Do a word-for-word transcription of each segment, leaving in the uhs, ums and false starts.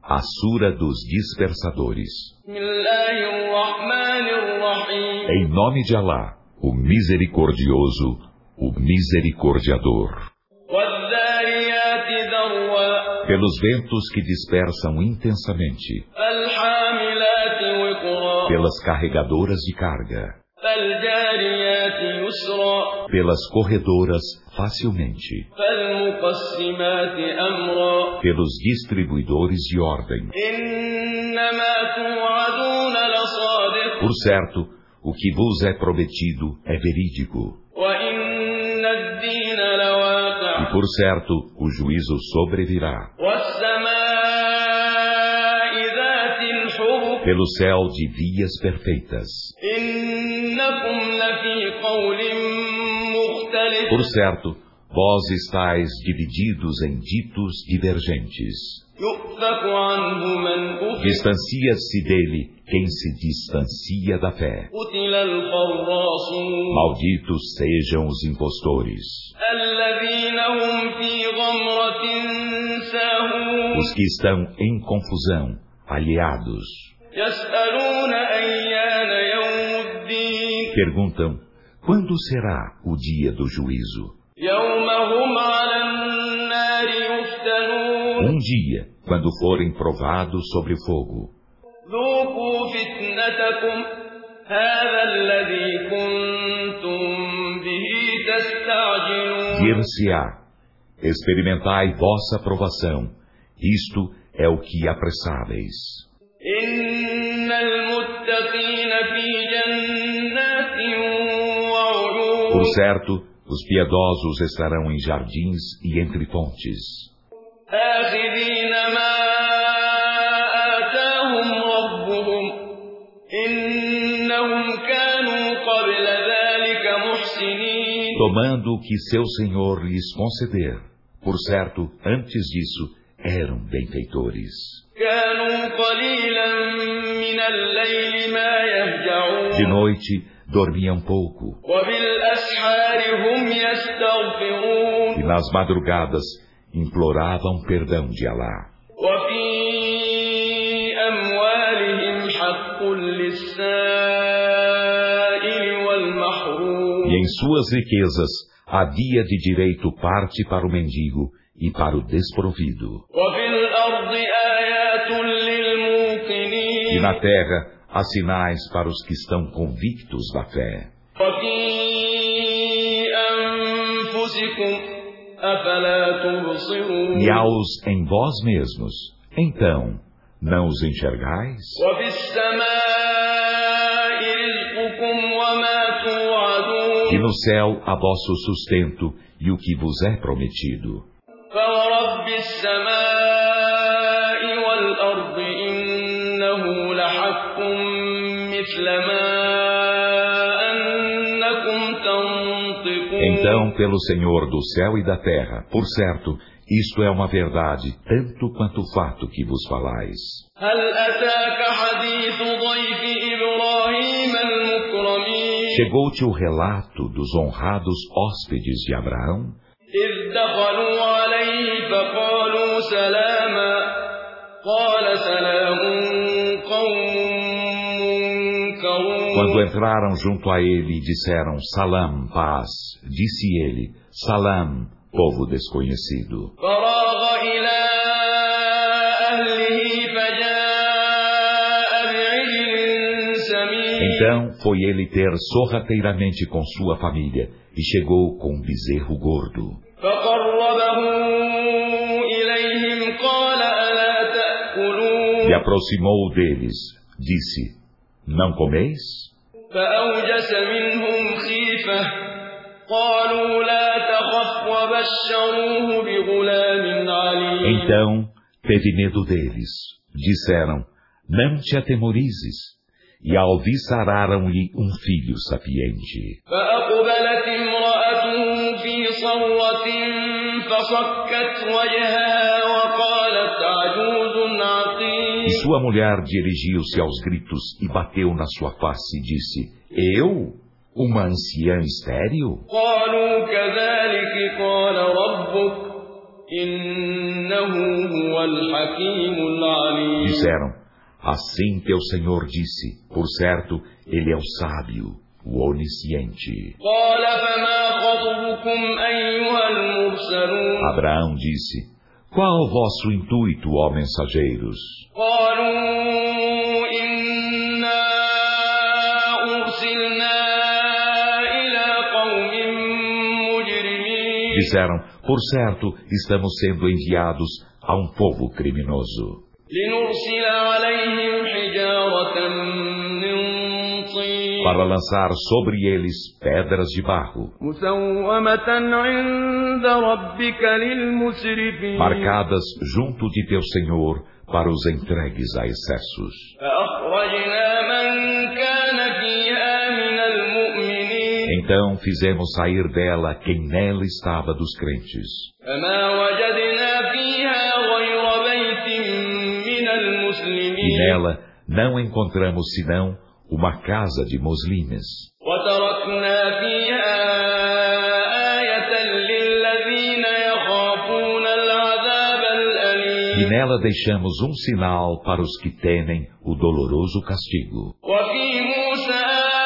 A Sura dos Dispersadores. Em nome de Alá, o Misericordioso, o Misericordiador. Pelos ventos que dispersam intensamente, pelas carregadoras de carga, pelas corredoras facilmente, pelos distribuidores de ordem. Por certo, o que vos é prometido é verídico. E por certo, o juízo sobrevirá. Pelo céu de vias perfeitas. Por certo, vós estáis divididos em ditos divergentes. Distancia-se dele quem se distancia da fé. Malditos sejam os impostores. Os que estão em confusão, alheados. Perguntam, quando será o dia do juízo? Um dia, quando forem provados sobre o fogo. Dir-se-á, experimentai vossa provação. Isto é o que apressáveis. Por certo, os piedosos estarão em jardins e entre fontes. Tomando o que seu Senhor lhes conceder. Por certo, antes disso, eram benfeitores. De noite, dormiam pouco. E nas madrugadas, imploravam perdão de Alá. E em suas riquezas havia de direito parte para o mendigo e para o desprovido. E na terra há sinais para os que estão convictos da fé. E há-os em vós mesmos, então, não os enxergais? E no céu há vosso sustento e o que vos é prometido. Então, pelo Senhor do céu e da terra, por certo, isto é uma verdade, tanto quanto o fato que vos falais. Chegou-te o relato dos honrados hóspedes de Abraão? Quando entraram junto a ele e disseram Salam, paz, disse ele, Salam, povo desconhecido. Então foi ele ter sorrateiramente com sua família e chegou com um bezerro gordo. E aproximou deles, disse, não comeis? Então teve medo deles. Disseram, não te atemorizes. E alviçararam-lhe um filho sapiente. E sua mulher dirigiu-se aos gritos e bateu na sua face e disse, eu? Uma anciã estéril? إنه هو الحكيم العليم. Disseram: assim teu Senhor disse, por certo, ele é o sábio, o onisciente. قال فما خطبكم أيها المرسلون. Abraão disse: qual o vosso intuito, ó mensageiros? قالوا إنا أرسلنا إلى قوم مجرمين. Disseram: por certo, estamos sendo enviados a um povo criminoso, لنرسل عليهم حجارة من طين. para lançar sobre eles pedras de barro, مسومة عند ربك للمسرفين. marcadas junto de teu Senhor para os entregues a excessos. فأخرجنا من كان فيها من المؤمنين. Então fizemos sair dela quem nela estava dos crentes. فما وجدنا فيها غير بيت من المسلمين. E nela não encontramos senão uma casa de muslimes. وتركنا فيها آية للذين يخافون العذاب الأليم. E nela deixamos um sinal para os que temem o doloroso castigo. وفي موسى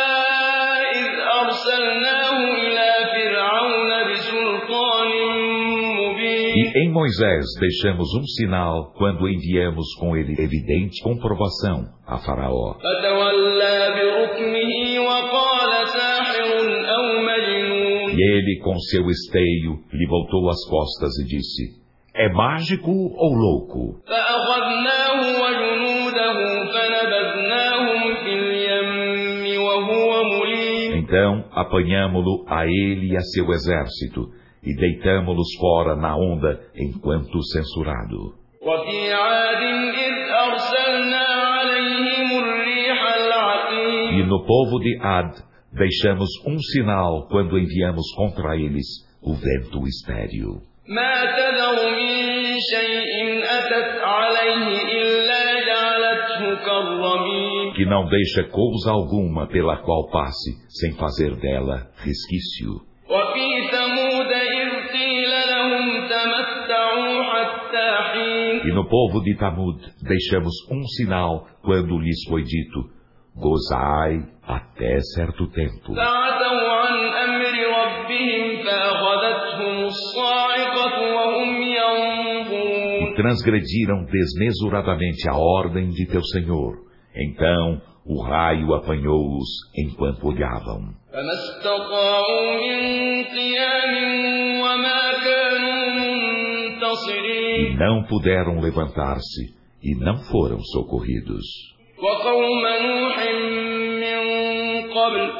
إذ أرسلناه إلى فرعون بسلطان مبين. E em Moisés deixamos um sinal quando enviamos com ele evidente comprovação a Faraó. فتولى بركنه وقال ساحر أو مجنون. E ele, com seu esteio, lhe voltou as costas e disse: é mágico ou louco? فأخذناه وجنوده فنبذناهم في اليم وهو مليم. Então apanhámo-lo a ele e a seu exército, e deitamo-los fora na onda enquanto censurado. وفي عاد إذ أرسلنا عليهم الريح العقيم. E no povo de Ad deixamos um sinal quando enviamos contra eles o vento estéril, ما تذر من شيء أتت عليه إلا جعلته كالرميم. que não deixa coisa alguma pela qual passe sem fazer dela resquício. وفي ثمود إذ قيل لهم تمتعوا حتى حين. E no povo de Tamud deixamos um sinal quando lhes foi dito: gozai até certo tempo. فعتوا عن أمر ربهم فأخذتهم الصاعقة وهم ينظرون. E transgrediram desmesuradamente a ordem de teu Senhor. Então o raio apanhou-os enquanto olhavam. فما استطاعوا من قيام وما كانوا منتصرين. E não puderam levantar-se, e não foram socorridos. وقوم نوح من قبل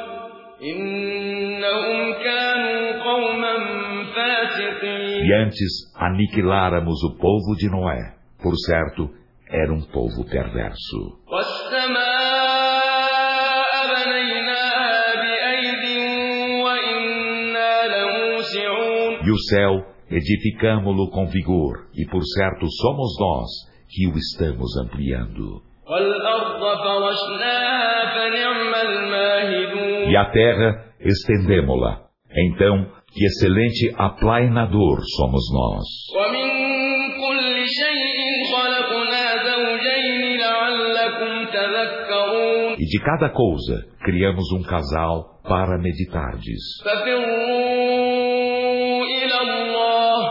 إنهم كانوا قوما فاسقين. E antes aniquiláramos o povo de Noé. Por certo, era um povo perverso. والسماء بنيناها بأيد وإنا لموسعون. E o céu edificamo-lo com vigor, e por certo somos nós que o estamos ampliando. والأرض فرشناها فنعم الماهدون. E a terra estendemo-la. Então, que excelente aplainador somos nós. ومن كل شيء خلقنا زوجين لعلكم تذكرون. E de cada coisa criamos um casal para meditardes. ففروا إلى الله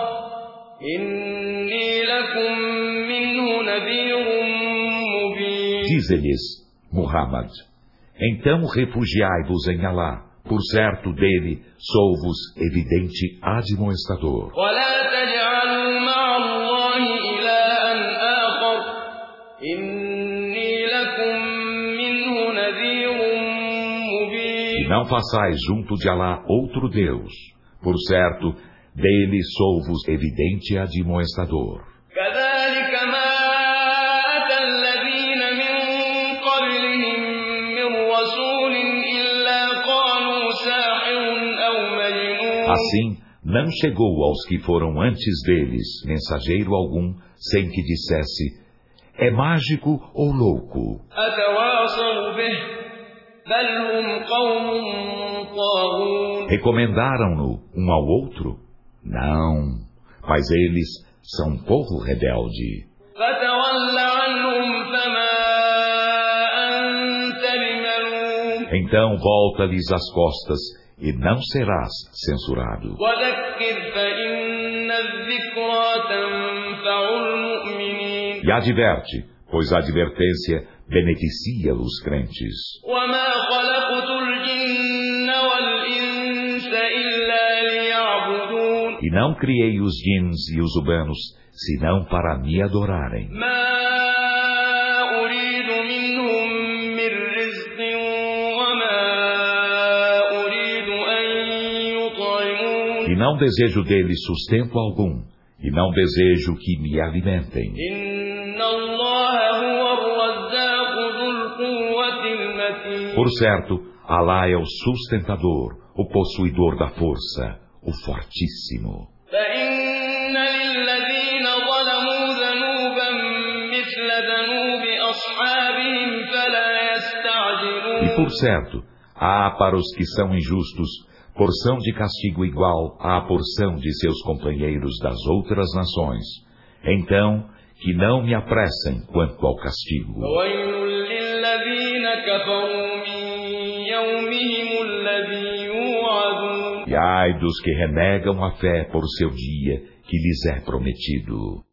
إني لكم منه نذير مبين. Dize-lhes, Muhammad: então refugiai-vos em Alá. Por certo dele sou-vos evidente admoestador. ولا تجعلوا مع الله إلها آخر إني لكم منه نذير E مبين. não façais junto de Alá outro Deus. Por certo, dele sou-vos evidente admoestador. كذلك ما أتى الذين من قبلهم من رسول إلا قالوا ساحر أو مجنون. Assim, não chegou aos que foram antes deles mensageiro algum, sem que dissesse: é mágico ou louco? أتواصوا به بل هم قوم طاغون. Recomendaram-no um ao outro? Não, mas eles são um povo rebelde. Então volta-lhes as costas e não serás censurado. E adverte, pois a advertência beneficia os crentes. E não criei os jins e os humanos, senão para me adorarem. E não desejo deles sustento algum, e não desejo que me alimentem. Por certo, Alá é o sustentador, o possuidor da força, o Fortíssimo. E por certo, há para os que são injustos porção de castigo igual à porção de seus companheiros das outras nações. Então, que não me apressem quanto ao castigo. E ai dos que renegam a fé por seu dia que lhes é prometido.